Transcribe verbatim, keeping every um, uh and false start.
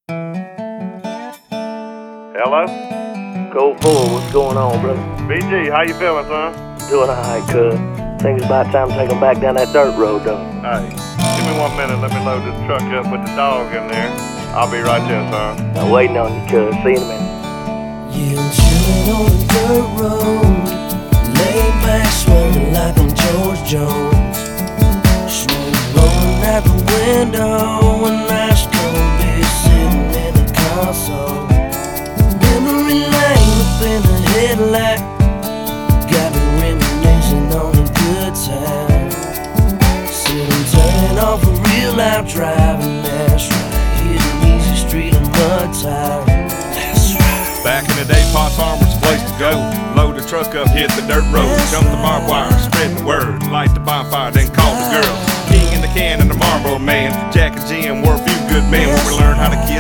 Hello? Code four, what's going on, brother? B G, how you feeling, son? Doing alright, cuz. Think it's about time to take 'em back down that dirt road, though. Hey, give me one minute. Let me load this truck up with the dog in there. I'll be right there, son. I'm waiting on you, cuz. See you in a minute. Yeah, I'm chillin' on the dirt road, laid back, swerving like I'm George Jones. Smoke blowing out the window, and ice cold beer sitting in the console. Memory lane up in the headlight, got me reminiscing on a good time. Sitting turning off a real loud driving, that's right, hitting easy street and mud tire. Back in the day, Potts Farm was the place to go. Load the truck up, hit the dirt road, jump the barbed wire, spread the word, light the bonfire, then call the girls. King in the can and the Marlboro man, Jack and Jim were a few good men when we learned how to kiss.